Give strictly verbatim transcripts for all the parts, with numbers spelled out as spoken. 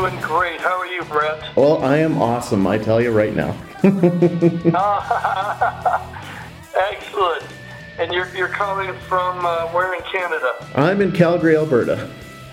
doing great. How are you, Brett? Well, I am awesome, I tell you right now. Excellent. And you're you're calling from uh, where in Canada? I'm in Calgary, Alberta.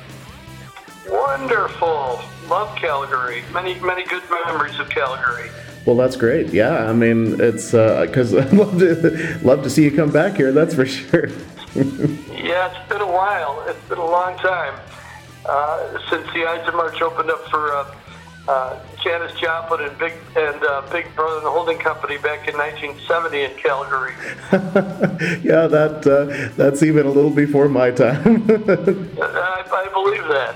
Wonderful. Love Calgary. Many many good memories of Calgary. Well, that's great. Yeah, I mean, it's because uh, I'd love to love to see you come back here. That's for sure. Yeah, it's been a while. It's been a long time uh, since the Ides of March opened up for uh, uh, Janis Joplin and Big and uh, Big Brother and the Holding Company back in nineteen seventy in Calgary. Yeah, that uh, that's even a little before my time. I, I believe that.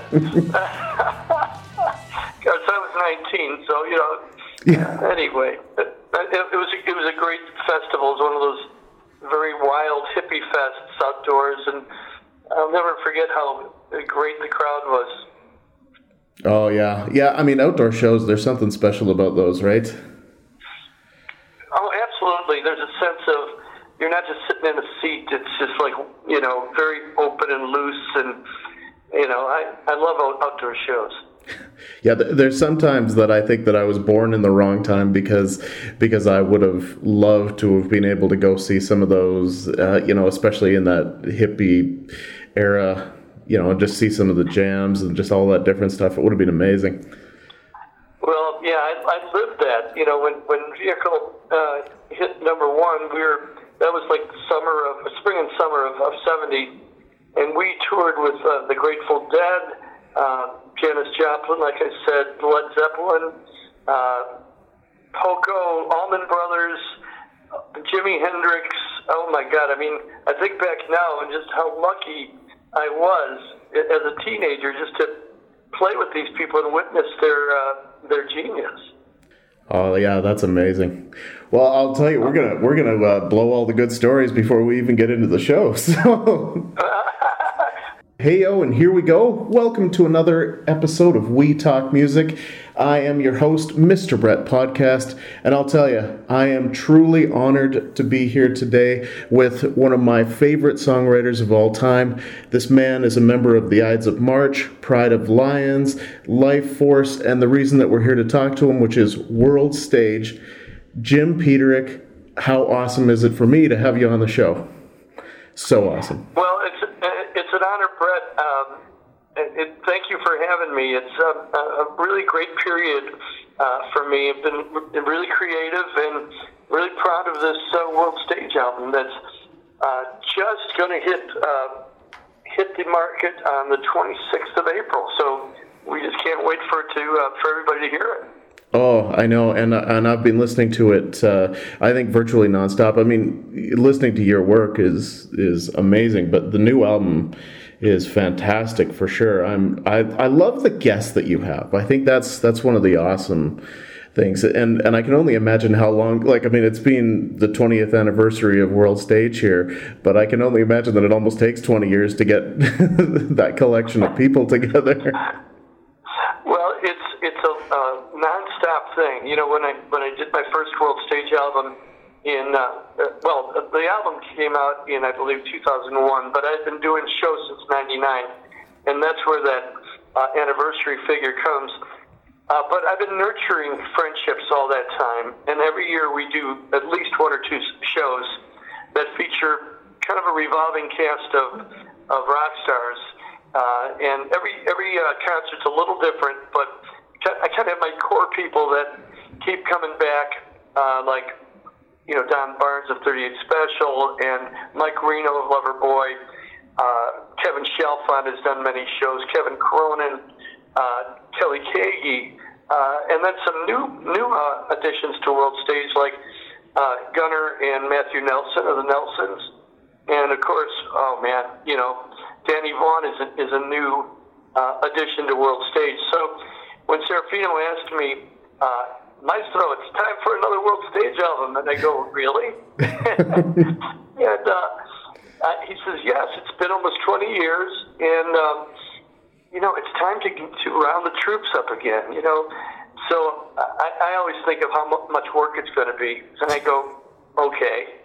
Because I was nineteen, so you know. Yeah. Anyway, it, it was it was a great festival. It was one of those very wild hippie fests outdoors, and I'll never forget how great the crowd was. Oh yeah, yeah. I mean, outdoor shows. There's something special about those, right? Oh, absolutely. There's a sense of you're not just sitting in a seat. It's just like, you know, very open and loose, and you know, I I love out, outdoor shows. Yeah, there's sometimes that I think that I was born in the wrong time because because I would have loved to have been able to go see some of those, uh, you know, especially in that hippie era, you know, and just see some of the jams and just all that different stuff. It would have been amazing. Well, yeah, I, I lived that. You know, when when Vehicle uh, hit number one, we were that was like the summer of spring and summer of, of seventy, and we toured with uh, the Grateful Dead. Uh, Janis Joplin, like I said, Led Zeppelin, uh, Poco, Allman Brothers, Jimi Hendrix. Oh my God! I mean, I think back now and just how lucky I was as a teenager just to play with these people and witness their uh, their genius. Oh yeah, that's amazing. Well, I'll tell you, we're gonna we're gonna uh, blow all the good stories before we even get into the show. So. Hey-o, and here we go. Welcome to another episode of We Talk Music. I am your host, Mister Brett Podcast, and I'll tell you, I am truly honored to be here today with one of my favorite songwriters of all time. This man is a member of the Ides of March, Pride of Lions, Life Force, and the reason that we're here to talk to him, which is World Stage. Jim Peterick, how awesome is it for me to have you on the show? So awesome. Well, it's it's an honor, Brett. Um, it, it, thank you for having me. It's a, a really great period uh, for me. I've been really creative and really proud of this uh, World Stage album that's uh, just going to hit uh, hit the market on the twenty-sixth of April. So we just can't wait for it to uh, for everybody to hear it. Oh, I know, and and I've been listening to it. Uh, I think virtually nonstop. I mean, listening to your work is is amazing, but the new album is fantastic for sure. I'm I I love the guests that you have. I think that's that's one of the awesome things, and and I can only imagine how long. Like, I mean, it's been the twentieth anniversary of World Stage here, but I can only imagine that it almost takes twenty years to get that collection of people together. Well, it's it's a uh, non-stop thing. You know, when I when I did my first World Stage album in uh, well, the album came out in I believe two thousand one, but I've been doing shows since ninety-nine, and that's where that uh, anniversary figure comes. Uh, but I've been nurturing friendships all that time, and every year we do at least one or two shows that feature kind of a revolving cast of of rock stars. Uh, and every every uh, concert's a little different, but I kind of have my core people that keep coming back, uh, like, you know, Don Barnes of thirty-eight Special and Mike Reno of Loverboy. Uh, Kevin Chalfant has done many shows. Kevin Cronin, uh, Kelly Kagi, uh, and then some new new uh, additions to World Stage like uh, Gunnar and Matthew Nelson of the Nelsons, and of course, oh man, you know. Danny Vaughan is a, is a new uh, addition to World Stage. So when Serafino asked me, uh, Maestro, it's time for another World Stage album, and I go, really? and uh, uh, he says, yes, it's been almost twenty years, and um, you know, it's time to to round the troops up again. You know, so I, I always think of how much work it's going to be, and I go, okay,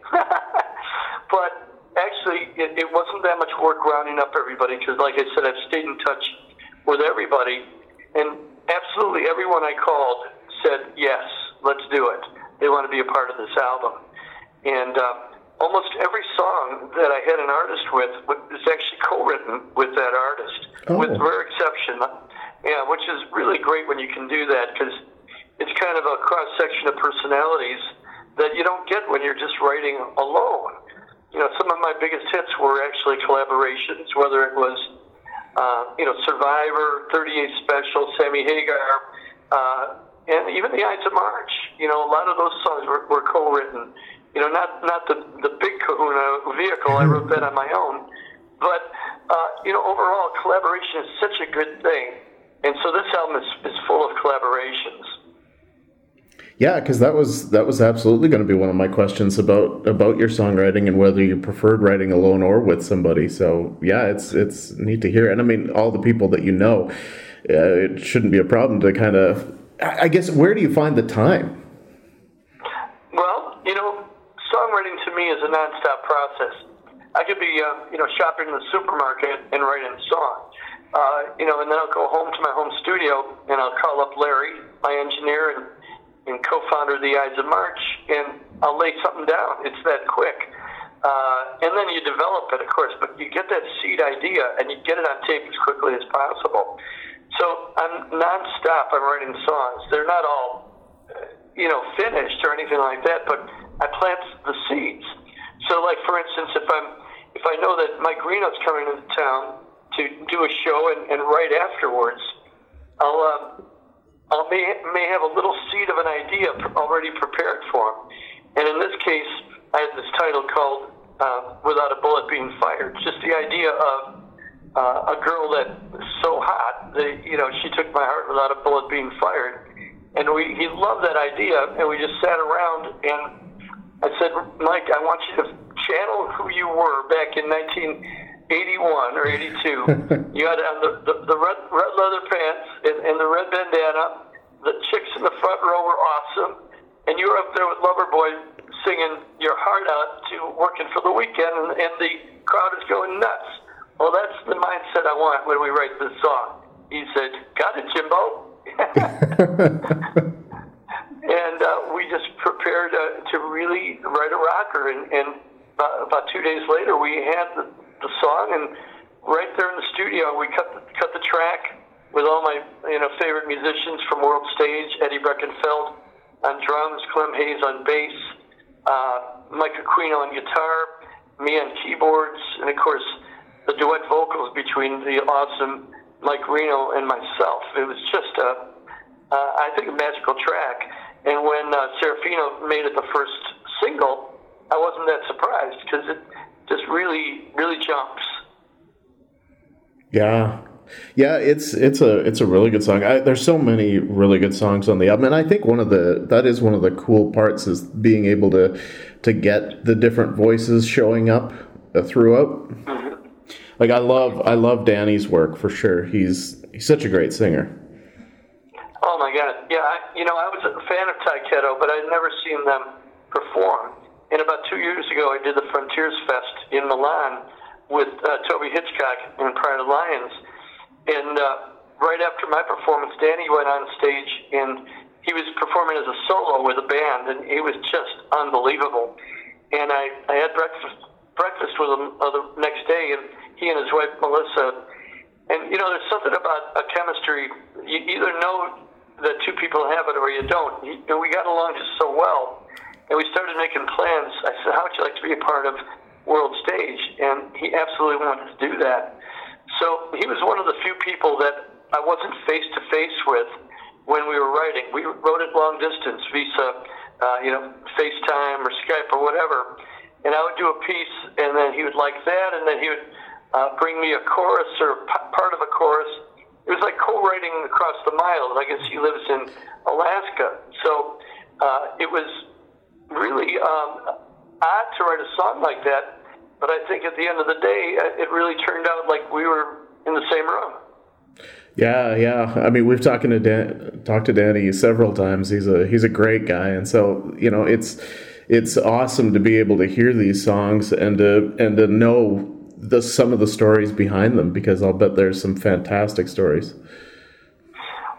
but. Actually, it, it wasn't that much work rounding up everybody because, like I said, I've stayed in touch with everybody. And basically everyone I called said, yes, let's do it. They want to be a part of this album. And uh, almost every song that I had an artist with is actually co-written with that artist, oh. with rare exception. Yeah, which is really great when you can do that, because it's kind of a cross-section of personalities that you don't get when you're just writing alone. You know, some of my biggest hits were actually collaborations, whether it was, uh, you know, Survivor, thirty-eight Special, Sammy Hagar, uh, and even the Ides of March. You know, a lot of those songs were, were co-written. You know, not not the the big Kahuna vehicle. I wrote that on my own. But, uh, you know, overall, collaboration is such a good thing. And so this album is, is full of collaborations. Yeah, because that was that was absolutely going to be one of my questions about about your songwriting and whether you preferred writing alone or with somebody. So, yeah, it's it's neat to hear. And, I mean, all the people that you know, uh, it shouldn't be a problem to kind of... I guess, where do you find the time? Well, you know, songwriting to me is a nonstop process. I could be, uh, you know, shopping in the supermarket and writing a song, uh, you know, and then I'll go home to my home studio and I'll call up Larry, my engineer and, and co-founder of the Ides of March, and I'll lay something down. It's that quick. Uh, and then you develop it, of course, but you get that seed idea and you get it on tape as quickly as possible. So I'm nonstop. I'm writing songs. They're not all, you know, finished or anything like that, but I plant the seeds. So, like, for instance, if I'm if I know that Mike Reno's coming into town to do a show and, and write afterwards, I'll um, I'll may may have a little seed of an idea already prepared for him. And in this case, I had this title called uh, "Without a Bullet Being Fired." Just the idea of Uh, a girl that was so hot that, you know, she took my heart without a bullet being fired. And we, he loved that idea, and we just sat around, and I said, Mike, I want you to channel who you were back in nineteen eighty-one or eighty-two. You had on the, the, the red, red leather pants and, and the red bandana. The chicks in the front row were awesome, and you were up there with Loverboy singing your heart out to Working for the Weekend, and, and the crowd is going nuts. Well, that's the mindset I want when we write this song. He said, got it, Jimbo. And uh, we just prepared uh, to really write a rocker. And, and about, about two days later, we had the, the song, and right there in the studio, we cut the, cut the track with all my you know favorite musicians from World Stage, Eddie Breckenfeld on drums, Clem Hayes on bass, uh, Mike Aquino on guitar, me on keyboards, and, of course, the duet vocals between the awesome Mike Reno and myself. It was just a, uh, I think, a magical track. And when uh, Serafino made it the first single, I wasn't that surprised because it just really, really jumps. Yeah, yeah, it's it's a it's a really good song. I, there's so many really good songs on the album, and I think one of the that is one of the cool parts is being able to to get the different voices showing up uh, throughout. Mm-hmm. Like, I love I love Danny's work, for sure. He's he's such a great singer. Oh, my God. Yeah, I, you know, I was a fan of Ty Ketto, but I'd never seen them perform. And about two years ago, I did the Frontiers Fest in Milan with uh, Toby Hitchcock and Pride of Lions. And uh, right after my performance, Danny went on stage, and he was performing as a solo with a band, and it was just unbelievable. And I, I had breakfast breakfast with him uh, the next day, and he and his wife, Melissa. And, you know, there's something about a chemistry. You either know that two people have it or you don't. He, and we got along just so well. And we started making plans. I said, how would you like to be a part of World Stage? And he absolutely wanted to do that. So he was one of the few people that I wasn't face-to-face with when we were writing. We wrote it long distance, via, uh, you know, FaceTime or Skype or whatever. And I would do a piece, and then he would like that, and then he would uh, bring me a chorus or p- part of a chorus. It was like co-writing across the miles. I guess he lives in Alaska. So uh, it was really um, odd to write a song like that, but I think at the end of the day, it really turned out like we were in the same room. Yeah, yeah. I mean, we've talked to Dan, talked to Danny several times. He's a he's a great guy, and so you know, it's it's awesome to be able to hear these songs and to and to know the some of the stories behind them, because I'll bet there's some fantastic stories.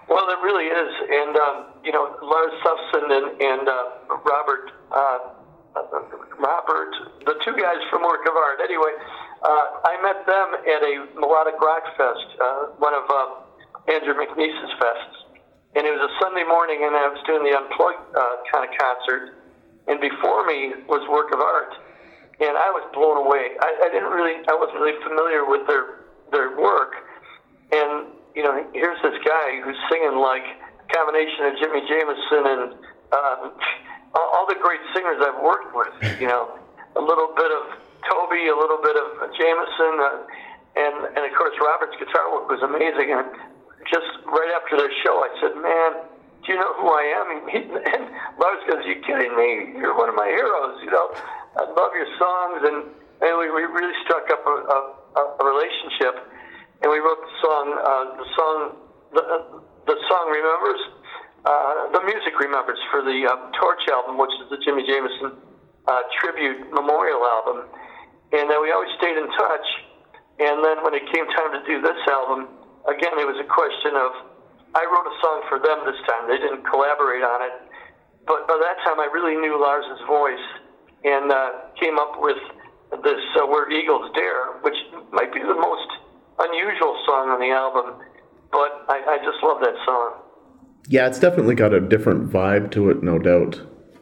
Well, it really is, and um, you know, Lars Sufson and, and uh, Robert, uh, Robert, the two guys from Work of Art. Anyway, uh, I met them at a melodic rock fest, uh, one of uh, Andrew McNeese's fests, and it was a Sunday morning, and I was doing the Unplugged uh, kind of concert, and before me was Work of Art, and I was blown away. I, I didn't really, I wasn't really familiar with their their work, and you know, here's this guy who's singing like a combination of Jimmy Jamison and um, all, all the great singers I've worked with. You know, a little bit of Toby, a little bit of Jamison, uh, and and of course Robert's guitar work was amazing. And just right after their show, I said, "Man, do you know who I am?" And, he, and Lars goes, "You kidding me? You're one of my heroes. You know, I love your songs." And, and we, we really struck up a, a, a relationship. And we wrote the song, uh, the song, the, the song Remembers, uh, the music Remembers for the uh, Torch album, which is the Jimmy Jamison uh, tribute memorial album. And then we always stayed in touch. And then when it came time to do this album, again, it was a question of, I wrote a song for them this time. They didn't collaborate on it. But by that time, I really knew Lars's voice and uh, came up with this uh, Where Eagles Dare, which might be the most unusual song on the album, but I, I just love that song. Yeah, it's definitely got a different vibe to it, no doubt,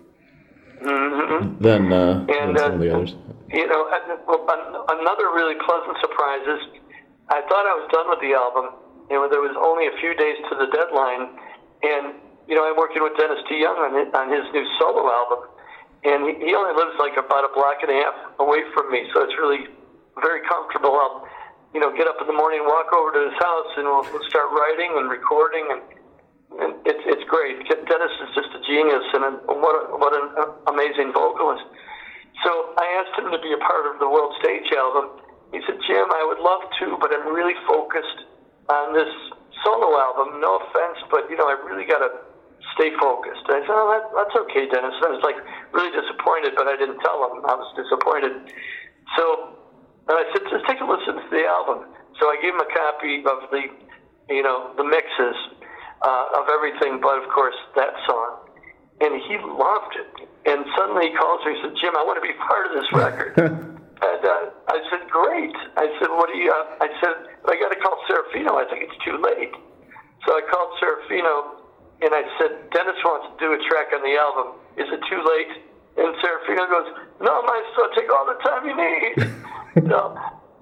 mm-hmm. than, uh, and, than some uh, of the others. You know, another really pleasant surprise is I thought I was done with the album, and there was only a few days to the deadline, and, you know, I'm working with Dennis DeYoung on his, on his new solo album, and he, he only lives like about a block and a half away from me, so it's really very comfortable. I'll you know, get up in the morning, walk over to his house, and we'll, we'll start writing and recording, and, and it's it's great. Dennis is just a genius, and a, what a, what an amazing vocalist. So I asked him to be a part of the World Stage album. He said, "Jim, I would love to, but I'm really focused on this solo album. No offense, but you know, I really got to stay focused." I said, "Oh, that, that's okay, Dennis." I was like really disappointed, but I didn't tell him I was disappointed. So. And I said, just take a listen to the album. So I gave him a copy of the, you know, the mixes uh, of everything, but of course that song. And he loved it. And suddenly he calls me and said, "Jim, I want to be part of this record." And uh, I said, "Great." I said, "What do you?" Uh, I said, "I got to call Serafino. I think it's too late." So I called Serafino and I said, "Dennis wants to do a track on the album. Is it too late?" And Serafino goes, "No, maestro, take all the time you need." So,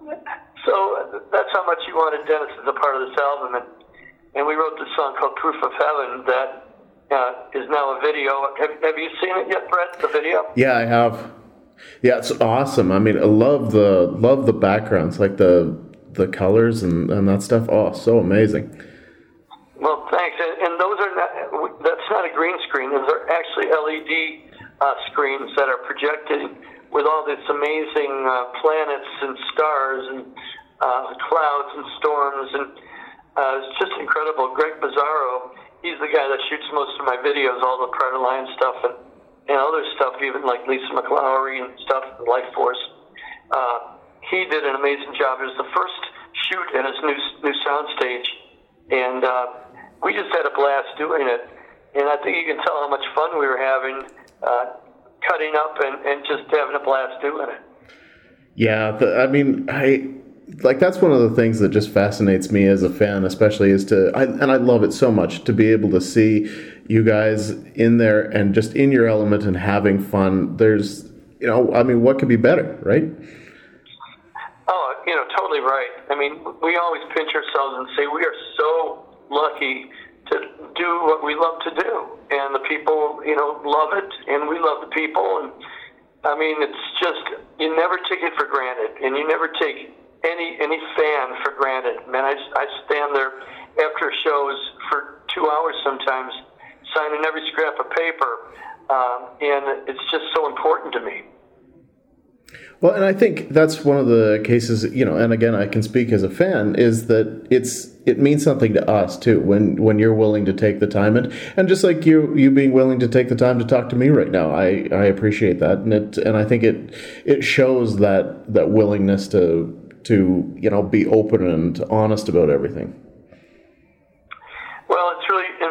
so that's how much he wanted Dennis as a part of this album, and and we wrote this song called "Proof of Heaven" that uh, is now a video. Have, have you seen it yet, Brett? The video? Yeah, I have. Yeah, it's awesome. I mean, I love the love the backgrounds, like the the colors and, and that stuff. Oh, so amazing. Well, thanks. And, and those are not. That's not a green screen. Those are actually L E D uh, screens that are projected with all these amazing uh, planets and stars and uh, clouds and storms, and uh, it's just incredible. Greg Bizzaro, he's the guy that shoots most of my videos, all the Predator Line stuff and, and other stuff, even like Lisa McLaury and stuff, Life Force. Uh, he did an amazing job. It was the first shoot at his new new soundstage, and uh, we just had a blast doing it. And I think you can tell how much fun we were having. Uh, cutting up and, and just having a blast doing it. Yeah, the, I mean, I like that's one of the things that just fascinates me as a fan, especially is to, I, and I love it so much to be able to see you guys in there and just in your element and having fun. There's, you know, I mean, what could be better, right? Oh, you know, totally right. I mean, we always pinch ourselves and say we are so lucky to do what we love to do, and the people, you know, love it, and we love the people, and I mean, it's just, you never take it for granted, and you never take any any fan for granted. Man, I, I stand there after shows for two hours sometimes, signing every scrap of paper, um, and it's just so important to me. Well, and I think that's one of the cases, you know, and again, I can speak as a fan, is that it's it means something to us too when when you're willing to take the time, and and just like you you being willing to take the time to talk to me right now, I, I appreciate that, and it and I think it it shows that that willingness to to you know be open and honest about everything. Well, it's really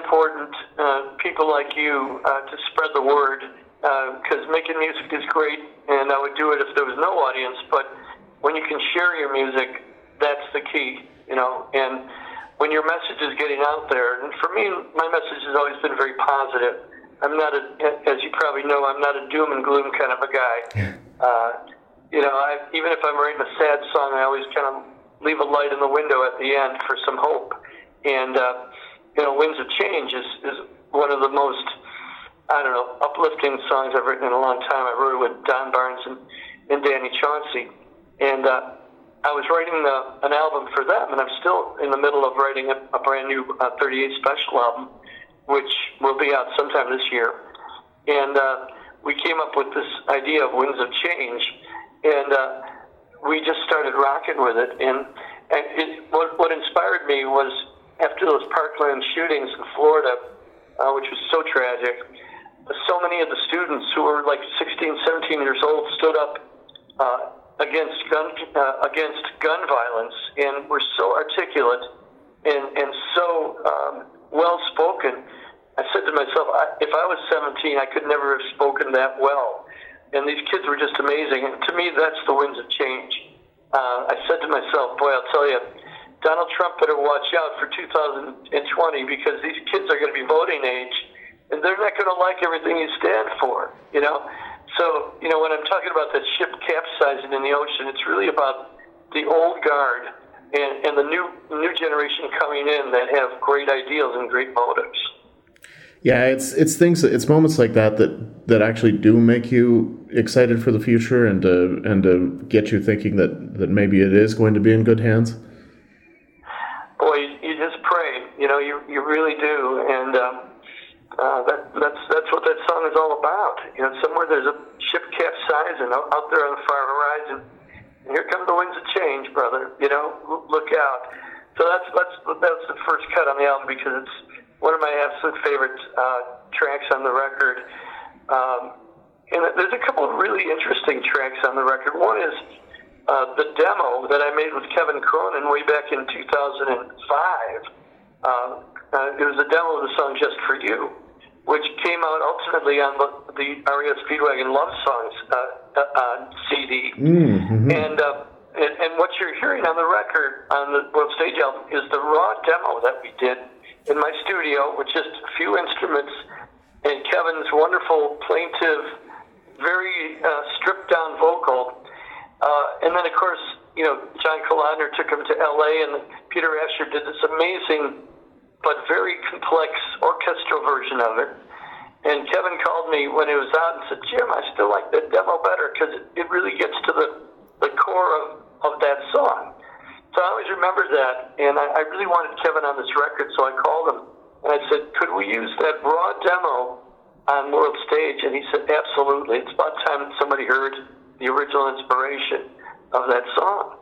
important, uh, people like you, uh, to spread the word, because uh, making music is great, and I would do it if there was no audience, but when you can share your music, that's the key, you know, and when your message is getting out there, and for me, my message has always been very positive. I'm not, a, as you probably know, I'm not a doom and gloom kind of a guy. Uh, you know, I, even if I'm writing a sad song, I always kind of leave a light in the window at the end for some hope. And, uh, you know, Winds of Change is, is one of the most, I don't know, uplifting songs I've written in a long time. I wrote it with Don Barnes and, and Danny Chauncey. And uh, I was writing the, an album for them, and I'm still in the middle of writing a, a brand new uh, thirty-eight special album, which will be out sometime this year. And uh, we came up with this idea of Winds of Change, and uh, we just started rocking with it. And, and it, what, what inspired me was after those Parkland shootings in Florida, uh, which was so tragic, so many of the students who were like sixteen, seventeen years old stood up uh, against gun uh, against gun violence, and were so articulate and, and so um, well-spoken. I said to myself, I, if I was seventeen, I could never have spoken that well. And these kids were just amazing. And to me, that's the Winds of Change. Uh, I said to myself, boy, I'll tell you, Donald Trump better watch out for two thousand twenty, because these kids are going to be voting age, and they're not going to like everything you stand for, you know? So, you know, when I'm talking about that ship capsizing in the ocean, it's really about the old guard and, and the new new generation coming in that have great ideals and great motives. Yeah, it's it's things, it's moments like that that, that actually do make you excited for the future, and to, and to get you thinking that, that maybe it is going to be in good hands. Boy, you, you just pray, you know, you you really do, and um, uh, that that's that's what that song is all about. You know, somewhere there's a ship capsizing out, out there on the far horizon, and here come the winds of change, brother. You know, look out. So that's that's that's the first cut on the album, because it's one of my absolute favorite uh, tracks on the record. Um, and there's a couple of really interesting tracks on the record. One is uh, the demo that I made with Kevin Cronin way back in two thousand five. Uh, uh, it was a demo of the song Just For You, which came out ultimately on the, the R E O Speedwagon Love Songs uh, uh, C D. Mm-hmm. And, uh, and, and what you're hearing on the record, on the World Stage album, is the raw demo that we did in my studio with just a few instruments and Kevin's wonderful, plaintive, very uh, stripped-down vocal. Uh, and then, of course, you know, John Kalodner took him to L A, and Peter Asher did this amazing but very complex orchestral version of it. And Kevin called me when it was out and said, Jim, I still like that demo better, because it, it really gets to the, the core of, of that song. So I always remember that, and I, I really wanted Kevin on this record, so I called him, and I said, could we use that raw demo on World Stage? And he said, absolutely. It's about time somebody heard the original inspiration of that song.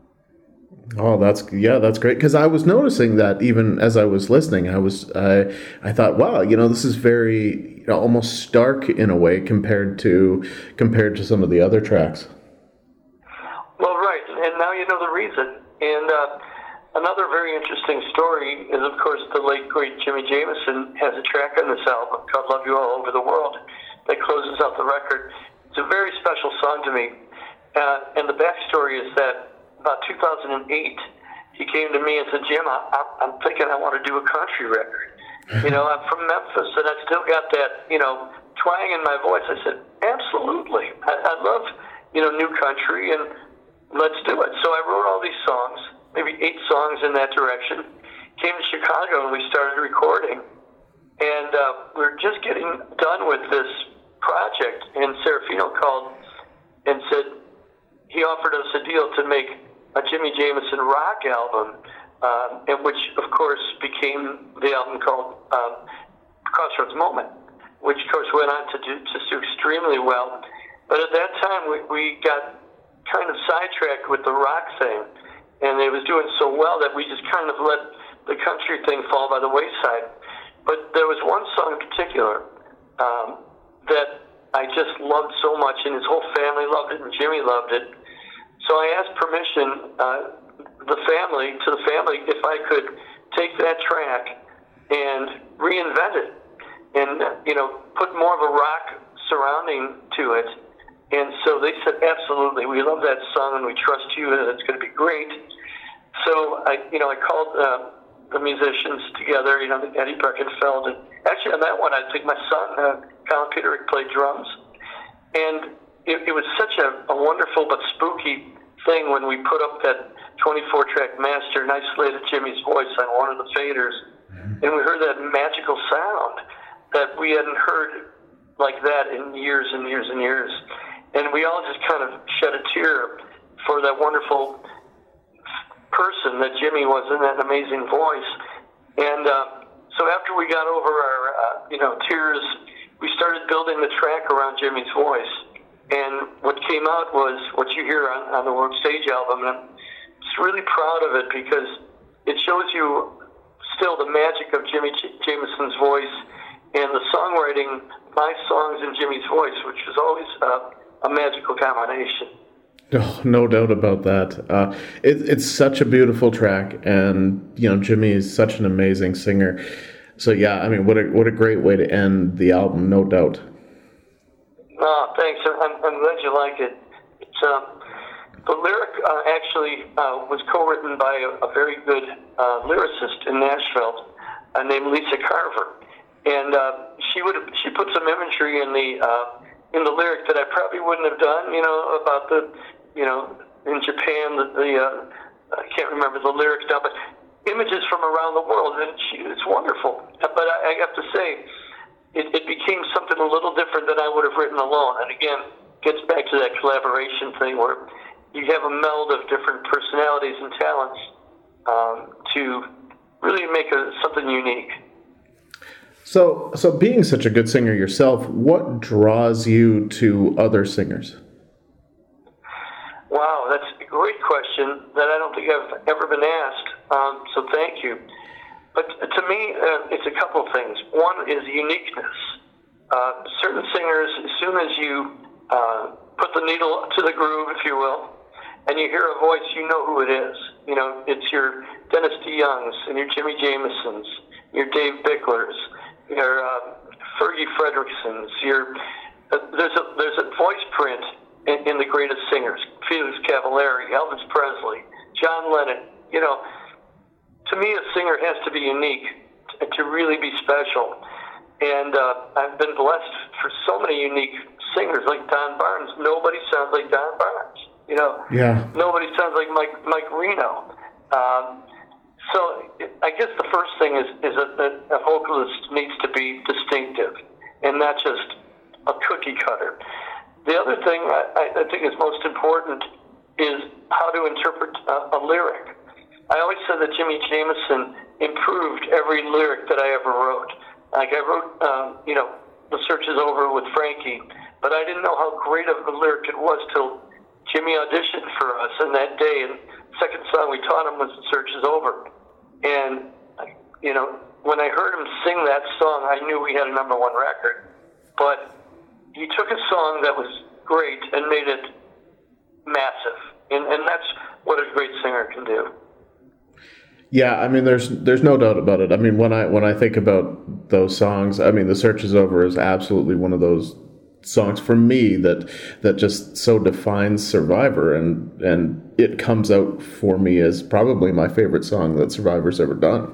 Oh, that's, yeah, that's great, because I was noticing that even as I was listening, I was, uh, I thought, wow, you know, this is very, you know, almost stark in a way compared to, compared to some of the other tracks. Well, right, and now you know the reason. And uh, another very interesting story is, of course, the late, great Jimmy Jamison has a track on this album called Love You All Over the World that closes out the record. It's a very special song to me. Uh, and the backstory is that about two thousand eight, he came to me and said, Jim, I, I'm thinking I want to do a country record. You know, I'm from Memphis, and I still got that, you know, twang in my voice. I said, absolutely. I, I love, you know, new country, and let's do it. So I wrote all these songs, maybe eight songs in that direction, came to Chicago, and we started recording. And uh, we were just getting done with this project, and Serafino called and said he offered us a deal to make a Jimmy Jamison rock album, um, and which, of course, became the album called um, Crossroads Moment, which, of course, went on to do, to do extremely well. But at that time, we, we got kind of sidetracked with the rock thing, and it was doing so well that we just kind of let the country thing fall by the wayside. But there was one song in particular um, that I just loved so much, and his whole family loved it, and Jimmy loved it. So I asked permission, uh, the family, to the family, if I could take that track and reinvent it, and you know, put more of a rock surrounding to it. And so they said, absolutely, we love that song, and we trust you, and it's going to be great. So I, you know, I called uh, the musicians together. You know, Eddie Breckenfeld, and actually on that one, I think my son, uh, Colin Peterick, played drums, and it, it was such a, a wonderful but spooky thing when we put up that twenty-four track master and isolated Jimmy's voice on one of the faders, mm-hmm. and we heard that magical sound that we hadn't heard like that in years and years and years. And we all just kind of shed a tear for that wonderful person that Jimmy was in that amazing voice. And uh, so after we got over our, uh, you know, tears, we started building the track around Jimmy's voice. And what came out was what you hear on, on the World Stage album. And I'm just really proud of it because it shows you still the magic of Jimmy J- Jameson's voice and the songwriting, my songs and Jimmy's voice, which was always uh, a magical combination. Oh, no doubt about that. Uh, it, it's such a beautiful track, and you know Jimmy is such an amazing singer. So yeah, I mean, what a what a great way to end the album, no doubt. Oh, thanks. I'm, I'm glad you like it. It's, um, the lyric uh, actually uh, was co-written by a, a very good uh, lyricist in Nashville uh, named Lisa Carver, and uh, she would she put some imagery in the uh, in the lyric that I probably wouldn't have done. You know, about the you know in Japan the, the uh, I can't remember the lyrics now, but images from around the world, and she, it's wonderful. But I, I have to say, it, it became something a little different than I would have written alone. And again, gets back to that collaboration thing where you have a meld of different personalities and talents um, to really make a, something unique. So, so being such a good singer yourself, what draws you to other singers? Wow, that's a great question that I don't think I've ever been asked, um, so thank you. But to me, uh, it's a couple of things. One is uniqueness. Uh, certain singers, as soon as you uh, put the needle to the groove, if you will, and you hear a voice, you know who it is. You know, it's your Dennis DeYoungs and your Jimmy Jamesons, your Dave Bicklers, your uh, Fergie Fredricksons. Your uh, there's a there's a voice print in, in the greatest singers: Felix Cavallari, Elvis Presley, John Lennon. You know, to me, a singer has to be unique to, to really be special. And uh, I've been blessed for so many unique singers like Don Barnes. Nobody sounds like Don Barnes. You know, yeah. Nobody sounds like Mike Mike Reno. Um, so I guess the first thing is is that a vocalist needs to be distinctive and not just a cookie cutter. The other thing I, I think is most important is how to interpret a, a lyric. I always said that Jimmy Jameson improved every lyric that I ever wrote. Like I wrote, um, you know, The Search Is Over with Frankie, but I didn't know how great of a lyric it was till Jimmy auditioned for us on that day, and the second song we taught him was The Search Is Over. And, you know, when I heard him sing that song, I knew we had a number one record. But he took a song that was great and made it massive. And, and that's what a great singer can do. Yeah, I mean, there's there's no doubt about it. I mean, when I when I think about those songs, I mean, The Search Is Over is absolutely one of those songs for me that that just so defines Survivor, and and it comes out for me as probably my favorite song that Survivor's ever done.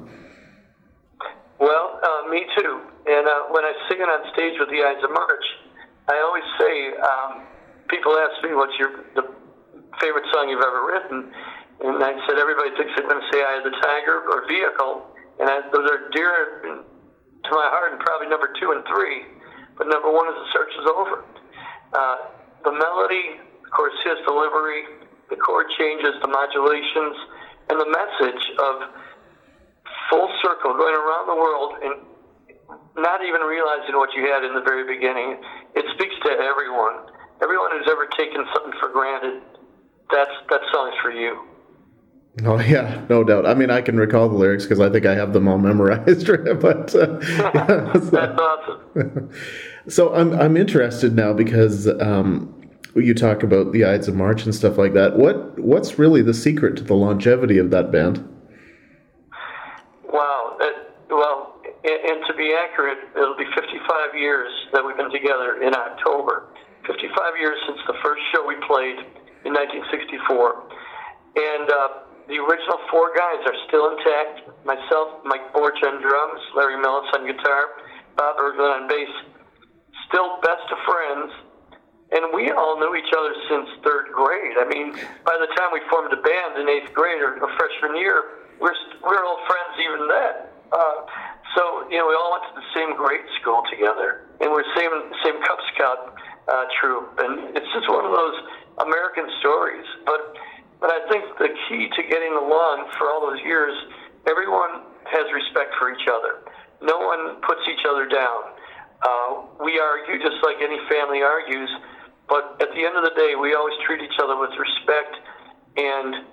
Well, uh, me too. And uh, when I sing it on stage with the Ides of March, I always say, um, people ask me what's your the favorite song you've ever written. And I said, everybody thinks I'm going to say Eye of the Tiger or Vehicle, and I, those are dear to my heart, and probably number two and three. But number one is The Search Is Over. Uh, the melody, of course, his delivery, the chord changes, the modulations, and the message of full circle, going around the world and not even realizing what you had in the very beginning. It speaks to everyone. Everyone who's ever taken something for granted, that's that song's for you. Oh yeah, no doubt. I mean, I can recall the lyrics because I think I have them all memorized. But uh, yeah, so, that's awesome. So I'm I'm interested now because um, you talk about the Ides of March and stuff like that. What what's really the secret to the longevity of that band? Wow. That, well, and, and to be accurate, it'll be fifty-five years that we've been together in October. fifty-five years since the first show we played in nineteen sixty-four. And uh, the original four guys are still intact. Myself, Mike Borch on drums, Larry Millis on guitar, Bob Berglund on bass. Still best of friends. And we all knew each other since third grade. I mean, by the time we formed a band in eighth grade or, or freshman year, we're, we're old friends even then. Uh, so, you know, we all went to the same grade school together. And we're same same Cub Scout uh, troop. And it's just one of those American stories. But But I think the key to getting along for all those years, everyone has respect for each other. No one puts each other down. Uh, we argue just like any family argues, but at the end of the day, we always treat each other with respect and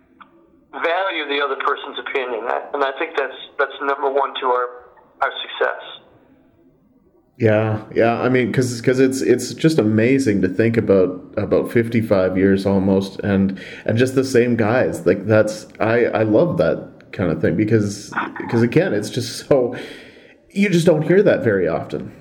value the other person's opinion. And I think that's that's number one to our, our success. Yeah, yeah. I mean, because because it's it's just amazing to think about about fifty-five years almost, and and just the same guys. Like that's I, I love that kind of thing because because again, it's just so you just don't hear that very often.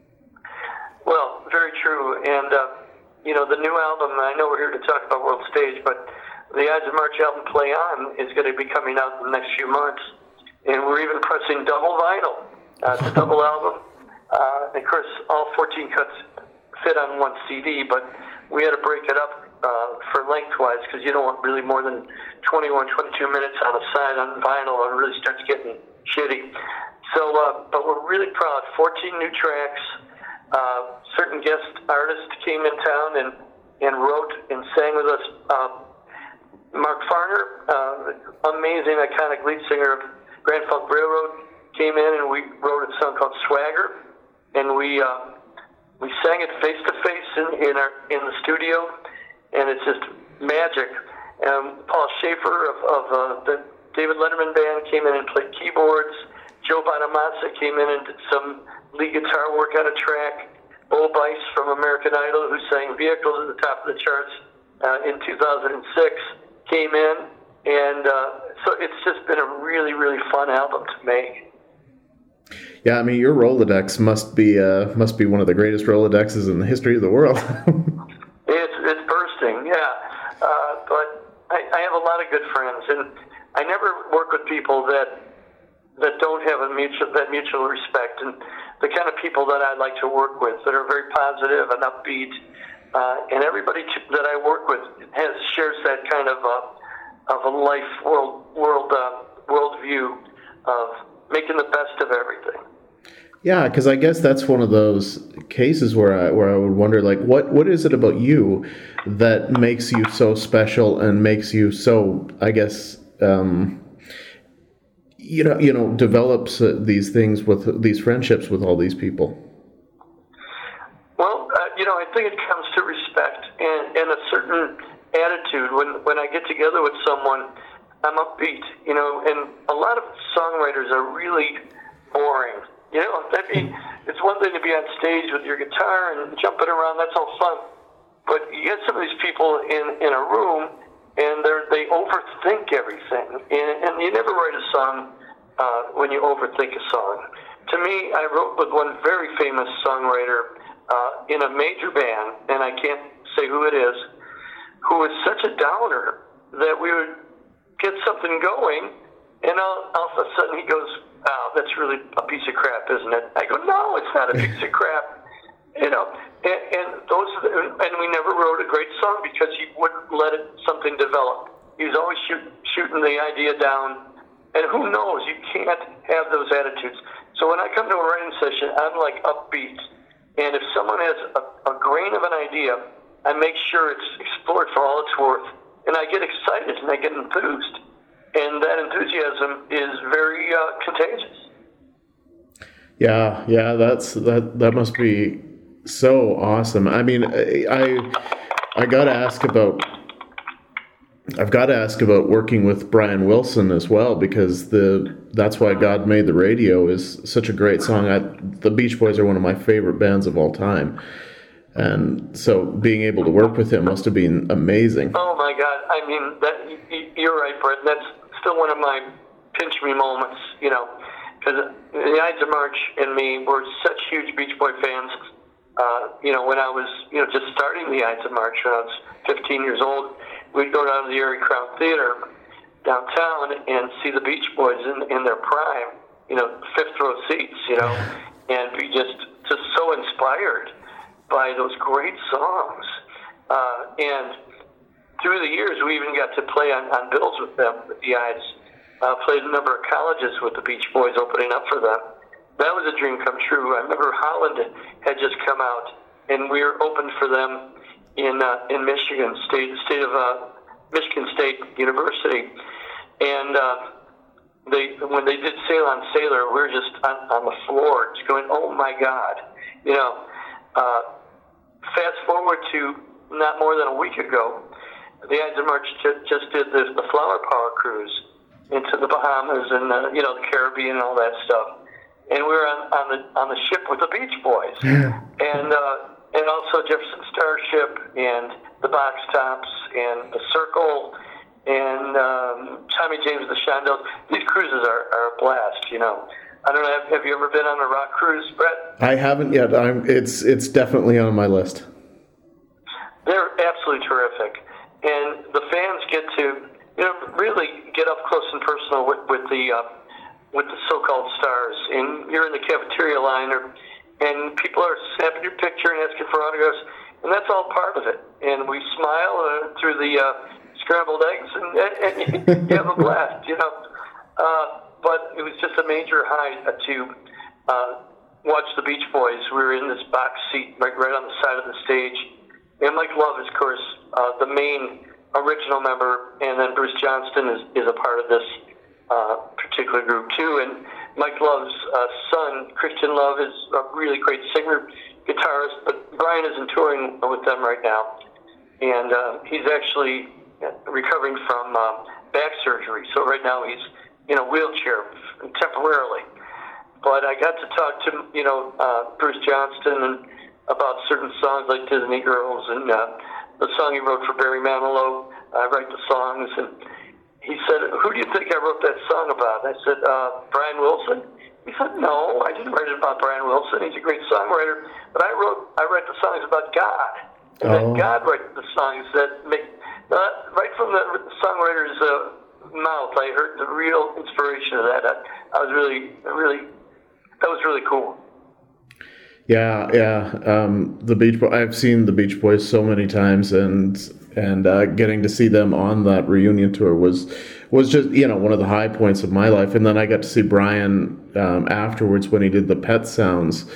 Well, very true. And uh, you know, the new album. I know we're here to talk about World Stage, but the Ides of March album, Play On, is going to be coming out in the next few months, and we're even pressing double vinyl. Uh, it's a double album. Uh, and of course, all fourteen cuts fit on one C D, but we had to break it up uh, for lengthwise because you don't want really more than twenty-one, twenty-two minutes on a side on vinyl, or it really starts getting shitty. So, uh, but we're really proud. fourteen new tracks. Uh, certain guest artists came in town and, and wrote and sang with us. Uh, Mark Farner, uh, amazing, iconic lead singer of Grand Funk Railroad, came in and we wrote a song called Swagger. And we uh, we sang it face to face in in our in the studio, and it's just magic. Um, Paul Schaefer of, of uh, the David Letterman Band came in and played keyboards. Joe Bonamassa came in and did some lead guitar work on a track. Bo Bice from American Idol, who sang Vehicles at the top of the charts uh, in two thousand six, came in, and uh, so it's just been a really really fun album to make. Yeah, I mean, your Rolodex must be uh, must be one of the greatest Rolodexes in the history of the world. it's it's bursting, yeah. Uh, but I, I have a lot of good friends, and I never work with people that that don't have a mutual that mutual respect, and the kind of people that I like to work with that are very positive and upbeat, uh, and everybody that I work with has shares that kind of a of a life world world uh, world view of making the best of everything. Yeah, because I guess that's one of those cases where I where I would wonder, like, what, what is it about you that makes you so special and makes you so, I guess, um, you know, you know, develops uh, these things with these friendships with all these people. Well, uh, you know, I think it comes to respect and, and a certain attitude. When when I get together with someone, I'm upbeat, you know, and a lot of songwriters are really boring. You know, I mean, it's one thing to be on stage with your guitar and jumping around, that's all fun. But you get some of these people in, in a room, and they're, they overthink everything. And, and you never write a song uh, when you overthink a song. To me, I wrote with one very famous songwriter uh, in a major band, and I can't say who it is, who was such a downer that we would get something going, and all, all of a sudden he goes, "Wow, that's really a piece of crap, isn't it?" I go, "No, it's not a piece of crap." You know, and, and those, and we never wrote a great song because he wouldn't let it something develop. He was always shoot, shooting the idea down, and who knows? You can't have those attitudes. So when I come to a writing session, I'm like upbeat, and if someone has a, a grain of an idea, I make sure it's explored for all it's worth. And I get excited and I get enthused. And that enthusiasm is very uh, contagious. Yeah, yeah, that's that. That must be so awesome. I mean, I I got to ask about. I've got to ask about working with Brian Wilson as well, because the That's Why God Made the Radio is such a great song. I, the Beach Boys are one of my favorite bands of all time. And so being able to work with him must have been amazing. Oh my God! I mean, that you're right, Brett. That's still one of my pinch me moments. You know, because the Ides of March and me were such huge Beach Boy fans. Uh, you know, when I was, you know, just starting the Ides of March when I was fifteen years old, we'd go down to the Erie Crown Theater downtown and see the Beach Boys in, in their prime, you know, fifth row seats, you know, and be just, just so inspired by those great songs. Uh, and through the years, we even got to play on, on bills with them, with the Ides. Uh, played a number of colleges with the Beach Boys opening up for them. That was a dream come true. I remember Holland had just come out, and we were opened for them in uh, in Michigan, state state of uh, Michigan State University. And uh, they when they did Sail on Sailor, we were just on, on the floor, just going, "Oh my God!" You know. Uh, fast forward to not more than a week ago, the Ides of March just, just did the, the Flower Power cruise into the Bahamas and uh, you know the Caribbean and all that stuff. And we were on, on the on the ship with the Beach Boys, and uh, and also Jefferson Starship and the Box Tops and the Circle. And um, Tommy James, the Shondells. These cruises are, are a blast, you know. I don't know. Have, have you ever been on a rock cruise, Brett? I haven't yet. I'm. It's it's definitely on my list. They're absolutely terrific, and the fans get to you know really get up close and personal with with the uh, with the so-called stars. And you're in the cafeteria line, or and people are snapping your picture and asking for autographs, and that's all part of it. And we smile uh, through the. Uh, scrambled eggs, and, and you have a blast, you know. Uh, but it was just a major high to uh, watch the Beach Boys. We were in this box seat right, right on the side of the stage. And Mike Love is, of course, uh, the main original member, and then Bruce Johnston is, is a part of this uh, particular group, too. And Mike Love's uh, son, Christian Love, is a really great singer, guitarist, but Brian isn't touring with them right now. And uh, he's actually recovering from um, back surgery, so right now he's in a wheelchair temporarily. But I got to talk to you know uh, Bruce Johnston and about certain songs like Disney Girls and uh, the song he wrote for Barry Manilow. I write the songs, and he said, "Who do you think I wrote that song about?" I said, uh, "Brian Wilson." He said, "No, I didn't write it about Brian Wilson. He's a great songwriter, but I wrote I write the songs about God, and oh. then God writes the songs that make." Uh, right from the songwriter's uh, mouth, I heard the real inspiration of that. I, I was really, really, that was really cool. Yeah, yeah. Um, the Beach Boys. I've seen the Beach Boys so many times, and and uh, getting to see them on that reunion tour was was just you know one of the high points of my life. And then I got to see Brian um, afterwards when he did the Pet Sounds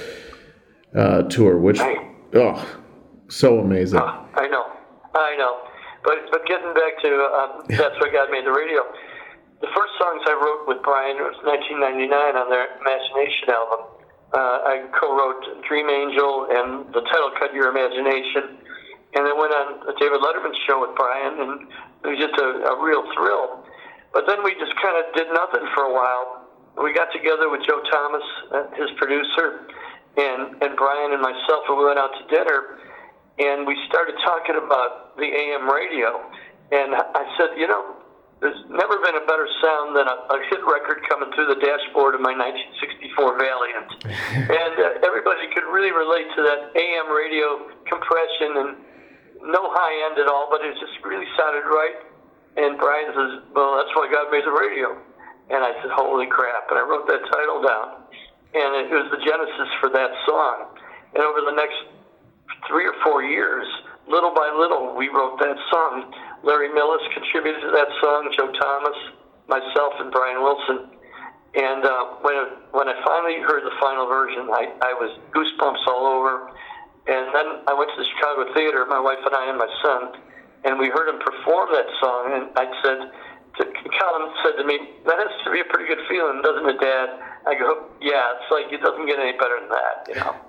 uh, tour, which right. oh, so amazing. Uh, I know, I know. But but getting back to um, That's Why God Made the Radio, the first songs I wrote with Brian was nineteen ninety-nine on their Imagination album. Uh, I co-wrote Dream Angel and the title cut Your Imagination, and then went on a David Letterman show with Brian, and it was just a, a real thrill. But then we just kind of did nothing for a while. We got together with Joe Thomas, uh, his producer, and, and Brian and myself, and we went out to dinner. And we started talking about the A M radio. And I said, you know, there's never been a better sound than a, a hit record coming through the dashboard of my nineteen sixty-four Valiant. and uh, everybody could really relate to that A M radio compression and no high end at all, but it just really sounded right. And Brian says, well, that's why God made the radio. And I said, holy crap. And I wrote that title down. And it was the genesis for that song. And over the next three or four years, little by little, we wrote that song. Larry Millis contributed to that song, Joe Thomas, myself, and Brian Wilson. And uh, when it, when I finally heard the final version, I, I was goosebumps all over. And then I went to the Chicago Theater, my wife and I and my son, and we heard him perform that song. And I said, to, Colin said to me, that has to be a pretty good feeling, doesn't it, Dad? I go, yeah, it's like it doesn't get any better than that, you know.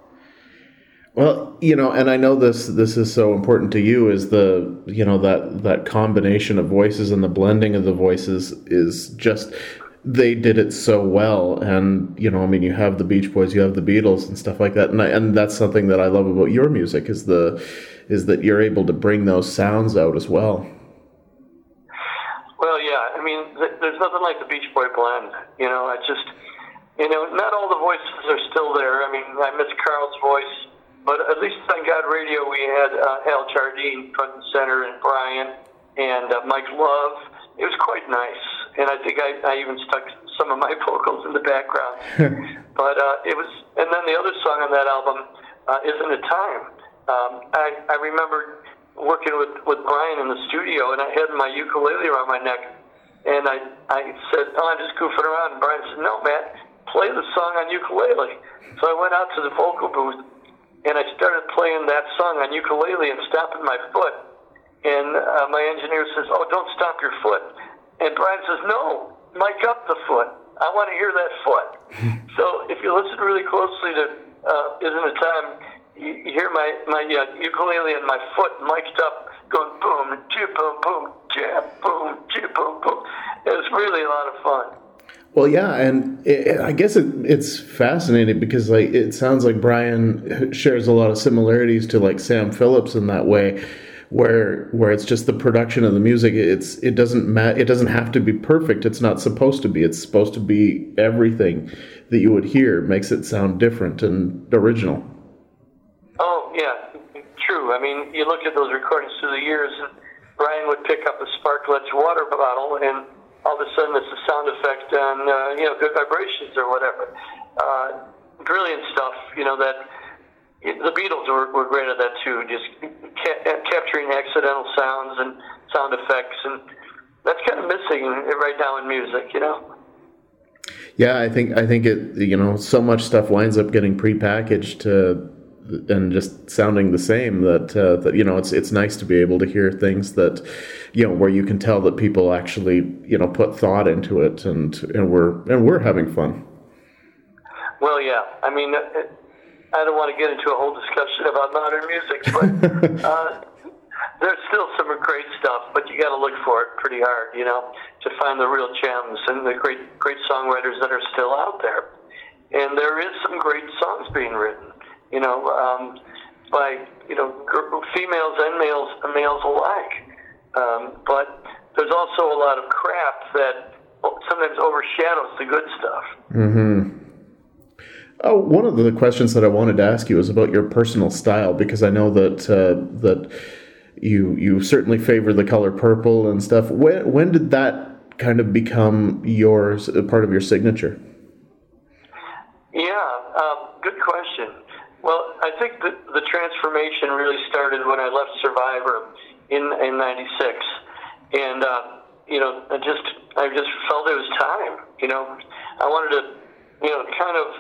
Well, you know, and I know this this is so important to you, is the, you know, that, that combination of voices and the blending of the voices is just, they did it so well. And, you know, I mean, you have the Beach Boys, you have the Beatles and stuff like that. And I, and that's something that I love about your music is the, is that you're able to bring those sounds out as well. Well, yeah, I mean, th- there's nothing like the Beach Boy blend. You know, I just, You know, not all the voices are still there. I mean, I miss Carl's voice, but at least on God Radio we had uh, Al Jardine front and center, and Brian, and uh, Mike Love. It was quite nice, and I think I, I even stuck some of my vocals in the background. But uh, it was, and then the other song on that album, uh, Isn't It Time? Um, I, I remember working with, with Brian in the studio, and I had my ukulele around my neck, and I, I said, oh, I'm just goofing around, and Brian said, no, Matt, play the song on ukulele. So I went out to the vocal booth, and I started playing that song on ukulele and stomping my foot. And uh, my engineer says, oh, don't stomp your foot. And Brian says, no, mic up the foot. I want to hear that foot. So if you listen really closely to uh, Isn't It Time, you, you hear my, my uh, ukulele and my foot mic'd up going boom, chip, boom, boom, jab, boom, chip, boom, boom. It was really a lot of fun. Well, yeah, and it, I guess it, it's fascinating because like it sounds like Brian shares a lot of similarities to like Sam Phillips in that way, where where it's just the production of the music. It's it doesn't ma- it doesn't have to be perfect. It's not supposed to be. It's supposed to be everything that you would hear makes it sound different and original. Oh yeah, true. I mean, you look at those recordings through the years, and Brian would pick up a Sparkletts water bottle and all of a sudden it's a sound effect on, uh, you know, Good Vibrations or whatever. Uh, brilliant stuff, you know, that the Beatles were, were great at that too, just ca- capturing accidental sounds and sound effects, and that's kind of missing right now in music, you know? Yeah, I think I think it, you know, so much stuff winds up getting prepackaged to, and just sounding the same that, uh, that, you know, it's it's nice to be able to hear things that, you know, where you can tell that people actually, you know, put thought into it, and, and we're and we're having fun. Well, yeah. I mean, I don't want to get into a whole discussion about modern music, but uh, there's still some great stuff, but you got to look for it pretty hard, you know, to find the real gems and the great great songwriters that are still out there. And there is some great songs being written, you know, um, by, you know, females and males, males alike. Um, but there's also a lot of crap that sometimes overshadows the good stuff. Mm-hmm. Oh, one of the questions that I wanted to ask you is about your personal style, because I know that uh, that you you certainly favor the color purple and stuff. When when did that kind of become yours, part of your signature? Yeah, um, good question. Well, I think the, the transformation really started when I left Survivor in in ninety-six, and uh, you know, I just I just felt it was time. You know, I wanted to, you know, kind of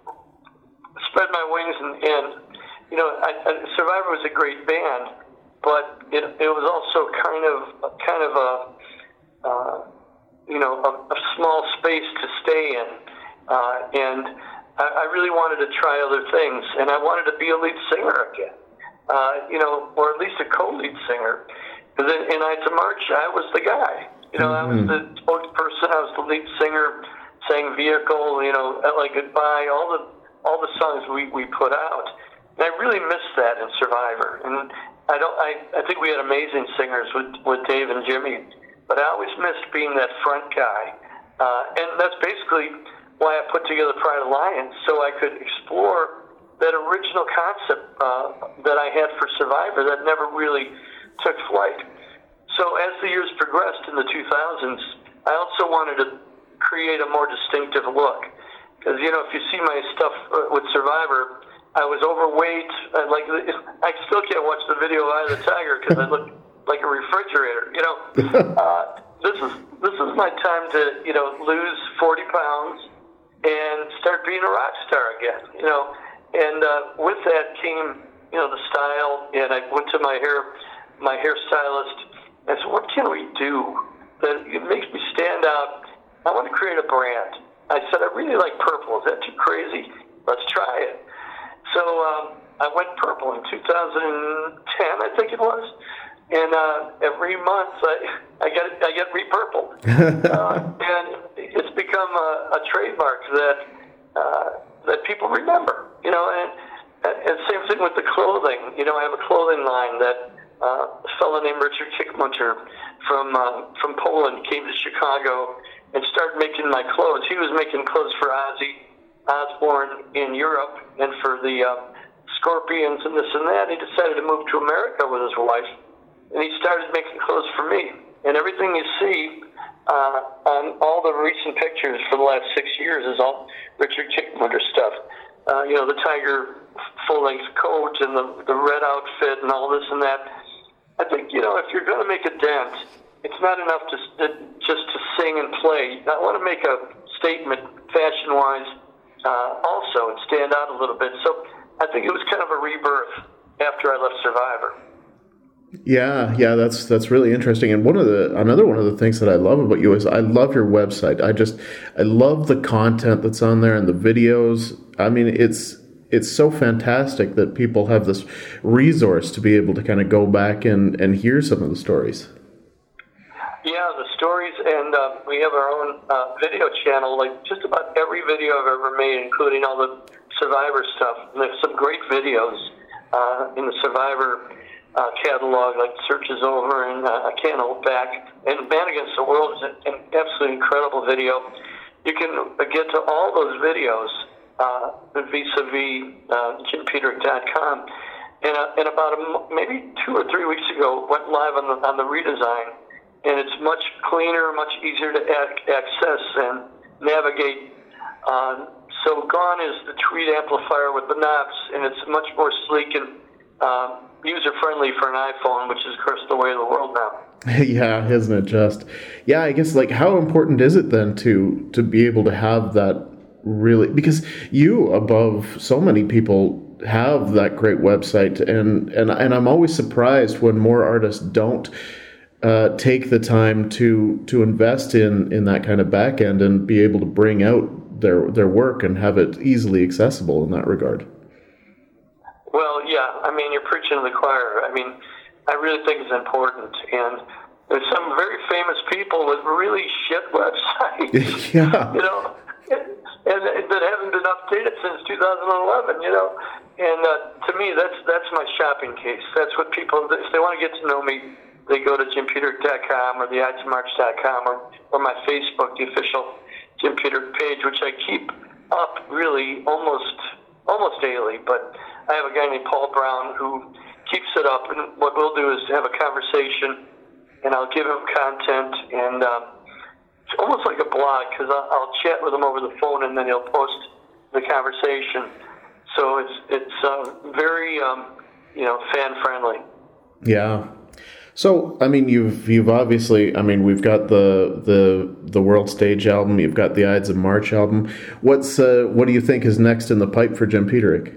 spread my wings, and, and you know, I, I, Survivor was a great band, but it it was also kind of kind of a uh, you know a, a small space to stay in, uh, and I, I really wanted to try other things, and I wanted to be a lead singer again, uh, you know, or at least a co-lead singer. Because in, in Ides of March, I was the guy. You know, mm-hmm. I was the spokesperson. I was the lead singer, sang Vehicle, you know, L A Goodbye, all the all the songs we, we put out. And I really missed that in Survivor. And I don't. I, I think we had amazing singers with, with Dave and Jimmy, but I always missed being that front guy. Uh, and that's basically why I put together Pride Alliance, so I could explore that original concept uh, that I had for Survivor that never really took flight. So as the years progressed in the two thousands, I also wanted to create a more distinctive look. Because, you know, if you see my stuff with Survivor, I was overweight. I, like, I still can't watch the video of Eye of the Tiger because I look like a refrigerator, you know. Uh, this is this is my time to, you know, lose forty pounds and start being a rock star again, you know. And uh, with that came, you know, the style, and I went to my hair, my hairstylist, and said, what can we do that it makes me stand out? I want to create a brand. I said, I really like purple. Is that too crazy? Let's try it. So um, I went purple in two thousand ten, I think it was. And uh, every month I, I get I get repurpled, uh, and it's become a, a trademark that uh, that people remember. You know, and, and same thing with the clothing. You know, I have a clothing line that uh, a fellow named Richard Kickmunter from uh, from Poland came to Chicago and started making my clothes. He was making clothes for Ozzy Osbourne in Europe and for the uh, Scorpions and this and that. He decided to move to America with his wife, and he started making clothes for me. And everything you see uh, on all the recent pictures for the last six years is all Richard Chickmunder stuff. Uh, you know, the tiger full-length coat and the, the red outfit and all this and that. I think, you know, if you're going to make a dent, it's not enough to, to just to sing and play. I want to make a statement fashion-wise uh, also and stand out a little bit. So I think it was kind of a rebirth after I left Survivor. Yeah, yeah, that's that's really interesting. And one of the another one of the things that I love about you is I love your website. I just I love the content that's on there and the videos. I mean, it's it's so fantastic that people have this resource to be able to kind of go back and, and hear some of the stories. Yeah, the stories, and uh, we have our own uh, video channel, like just about every video I've ever made, including all the Survivor stuff. And there's some great videos uh, in the Survivor Uh, catalog, like Search is Over and uh, I Can't Hold Back, and Man Against the World is an, an absolutely incredible video. You can uh, get to all those videos uh, vis-a-vis uh, Jim Peterick dot com. And, uh, and about a, maybe two or three weeks ago, went live on the, on the redesign, and it's much cleaner, much easier to ac- access and navigate. Uh, so gone is the tweet amplifier with the knobs, and it's much more sleek and uh, user-friendly for an iPhone, which is, of course, the way of the world now. Yeah, isn't it just? Yeah, I guess, like, how important is it then to to be able to have that really, because you, above so many people, have that great website, and and, and I'm always surprised when more artists don't uh, take the time to to invest in, in that kind of back end and be able to bring out their their work and have it easily accessible in that regard. Well, yeah, I mean, you're preaching to the choir. I mean, I really think it's important. And there's some very famous people with really shit websites, yeah. you know, and, and that haven't been updated since two thousand eleven, you know. And uh, to me, that's that's my shopping case. That's what people, if they want to get to know me, they go to Jim Peterick dot com or the Ides of March dot com or, or my Facebook, the official Jim Peterick page, which I keep up really almost almost daily, but I have a guy named Paul Brown who keeps it up, and what we'll do is have a conversation, and I'll give him content, and um, it's almost like a blog, because I'll, I'll chat with him over the phone, and then he'll post the conversation. So it's it's uh, very um, you know fan friendly. Yeah. So I mean, you've you've obviously, I mean, we've got the the the World Stage album, you've got the Ides of March album. What's uh, what do you think is next in the pipe for Jim Peterick?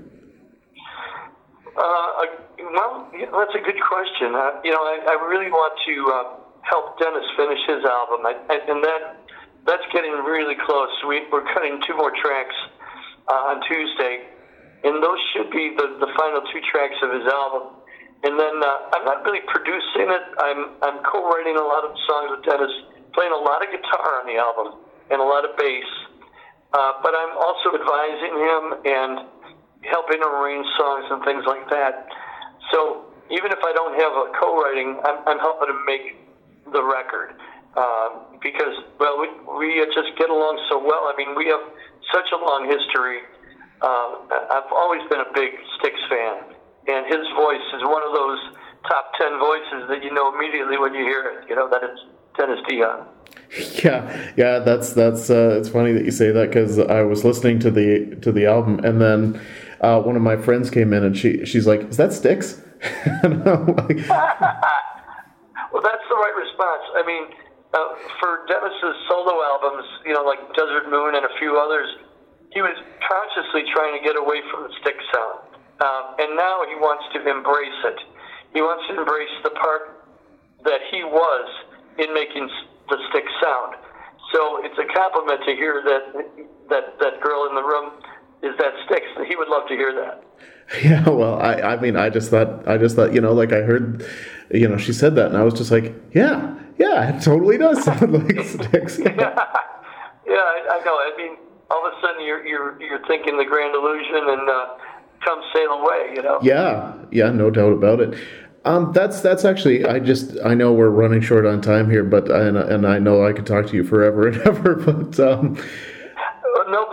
Uh, well, yeah, that's a good question. Uh, you know, I, I really want to uh, help Dennis finish his album, I, I, and that that's getting really close. We, we're cutting two more tracks uh, on Tuesday, and those should be the, the final two tracks of his album. And then uh, I'm not really producing it. I'm I'm co-writing a lot of songs with Dennis, playing a lot of guitar on the album and a lot of bass. Uh, but I'm also advising him and helping him arrange songs and things like that. So even if I don't have a co-writing, I'm, I'm helping him make the record. Uh, because, well, we, we just get along so well. I mean, we have such a long history. Uh, I've always been a big Styx fan. And his voice is one of those top ten voices that you know immediately when you hear it. You know that it's Dennis Dion. Yeah, yeah, that's that's uh, it's funny that you say that, because I was listening to the to the album, and then uh, one of my friends came in and she she's like, "Is that Styx?" And I'm like, well, that's the right response. I mean, uh, for Dennis's solo albums, you know, like Desert Moon and a few others, he was consciously trying to get away from the Styx sound. Um, and now he wants to embrace it. He wants to embrace the part that he was in making the Styx sound. So it's a compliment to hear that that, that girl in the room is that Styx. He would love to hear that. Yeah, well, I, I mean, I just thought, I just thought, you know, like I heard, you know, she said that, and I was just like, yeah, yeah, it totally does sound like Styx. Yeah, yeah, I, I know. I mean, all of a sudden you're you're you're thinking the Grand Illusion and. Uh, Come sail away, you know. Yeah, yeah, no doubt about it. Um, that's that's actually. I just I know we're running short on time here, but and and I know I could talk to you forever and ever, but um, no problem.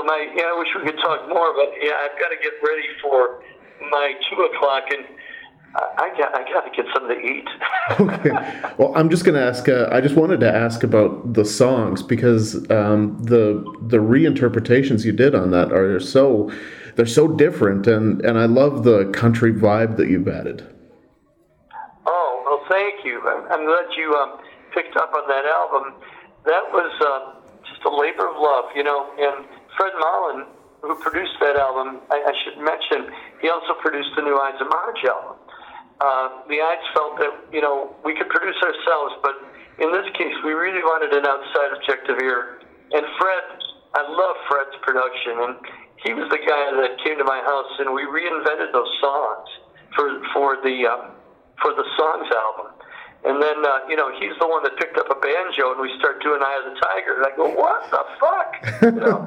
my, yeah, I wish we could talk more, but yeah, I've got to get ready for my two o'clock, and I got, I got to get something to eat. Okay. Well, I'm just going to ask. Uh, I just wanted to ask about the songs because um, the the reinterpretations you did on that are so they're so different, and, and I love the country vibe that you've added. Oh well, thank you. I'm, I'm glad you um, picked up on that album. That was uh, just a labor of love, you know. And Fred Mullen, who produced that album, I, I should mention, he also produced the new Ides of March album. Uh, the Ides felt that, you know, we could produce ourselves, but in this case, we really wanted an outside objective ear. And Fred, I love Fred's production, and he was the guy that came to my house, and we reinvented those songs for for the um, for the Songs album. And then, uh, you know, he's the one that picked up a banjo, and we start doing Eye of the Tiger. And I go, what the fuck? You know?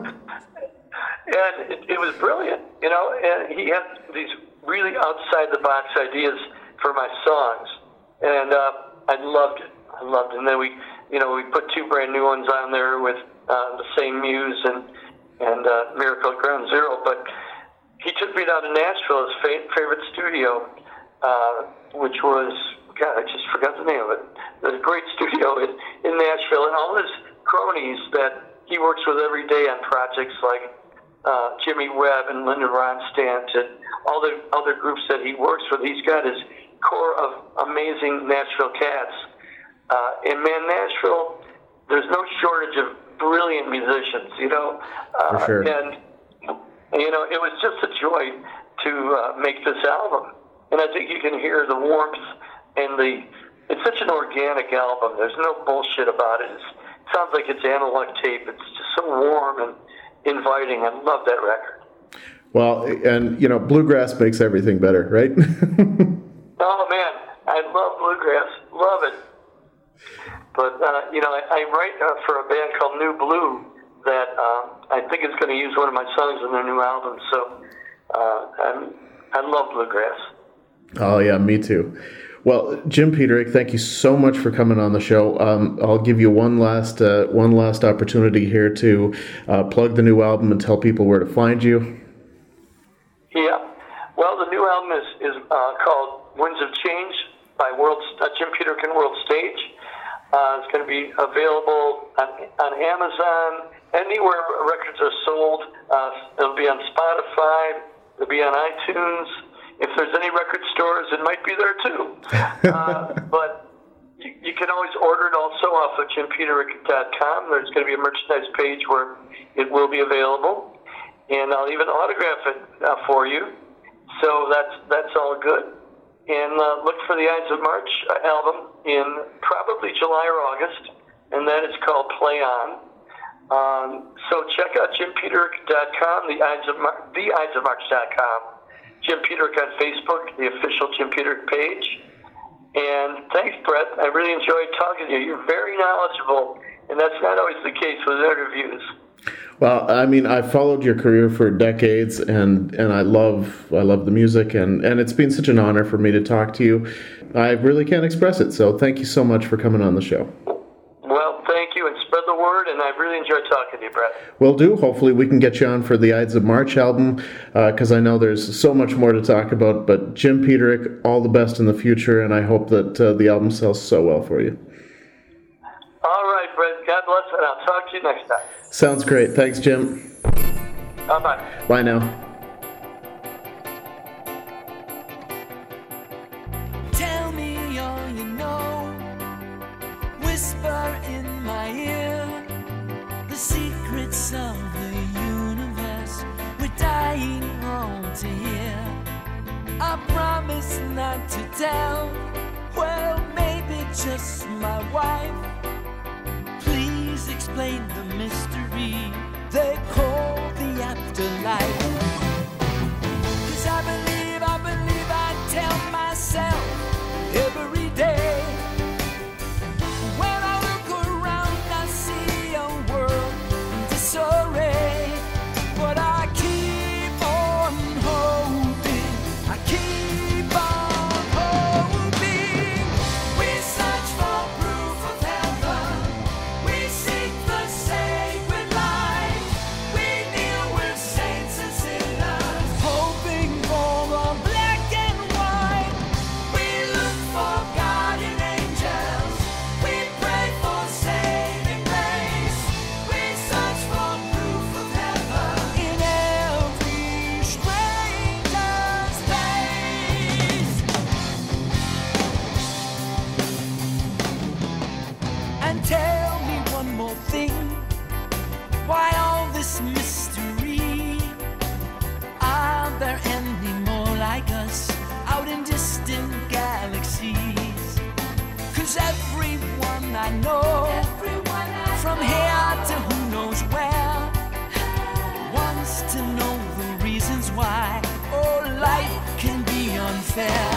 And it, it was brilliant, you know. And he had these really outside-the-box ideas for my songs, and uh, I loved it. I loved it. And then we, you know, we put two brand new ones on there with uh, the same muse and and uh, Miracle at Ground Zero. But he took me down to Nashville, his fa- favorite studio, uh, which was, God, I just forgot the name of it. There's a great studio in, in Nashville, and all his cronies that he works with every day on projects like uh, Jimmy Webb and Linda Ronstadt and all the other groups that he works with. He's got his core of amazing Nashville cats. Uh, and man, Nashville, there's no shortage of brilliant musicians, you know. Uh, For sure. And, you know, it was just a joy to uh, make this album. And I think you can hear the warmth and the, it's such an organic album. There's no bullshit about it. It's, it sounds like it's analog tape. It's just so warm and inviting. I love that record. Well, and, you know, bluegrass makes everything better, right? Oh, man, I love bluegrass. Love it. But, uh, you know, I, I write uh, for a band called New Blue that uh, I think is going to use one of my songs in their new album. So uh, I'm, I love bluegrass. Oh, yeah, me too. Well, Jim Peterick, thank you so much for coming on the show. Um, I'll give you one last uh, one last opportunity here to uh, plug the new album and tell people where to find you. Yeah. Well, the new album is, is uh, called Winds of Change by World, uh, Jim Peterick and World Stage. Uh, it's going to be available on, on Amazon, anywhere records are sold. Uh, it'll be on Spotify. It'll be on iTunes. If there's any record stores, it might be there too. Uh, but you, you can always order it also off of jim peterick dot com. There's going to be a merchandise page where it will be available, and I'll even autograph it uh, for you. So that's that's all good. And uh, look for the Ides of March album in probably July or August, and that is called Play On. Um, so check out jim peterick dot com, the Ides of Mar- the Ides of March dot com. Jim Peterick on Facebook, the official Jim Peterick page. And thanks, Brett. I really enjoyed talking to you. You're very knowledgeable, and that's not always the case with interviews. Well, I mean, I followed your career for decades, and, and I love I love the music, and, and it's been such an honor for me to talk to you. I really can't express it, so thank you so much for coming on the show. Well, thank you, and spread the word, and I really enjoyed talking to you, Brett. Will do. Hopefully we can get you on for the Ides of March album, because uh, I know there's so much more to talk about, but Jim Peterick, all the best in the future, and I hope that uh, the album sells so well for you. All right, Brett. God bless, and I'll talk to you next time. Sounds great. Thanks, Jim. Bye-bye. Bye now. Tell me all you know. Whisper in my ear the secrets of the universe we're dying all to hear. I promise not to tell. Well, maybe just my wife. Please explain the mystery they call the afterlife. 'Cause I believe, I believe I tell myself every day. When I look around, I see a world in disarray. But I keep on hoping, I keep on hoping. We search for proof of heaven. We seek the sacred light. We kneel fair.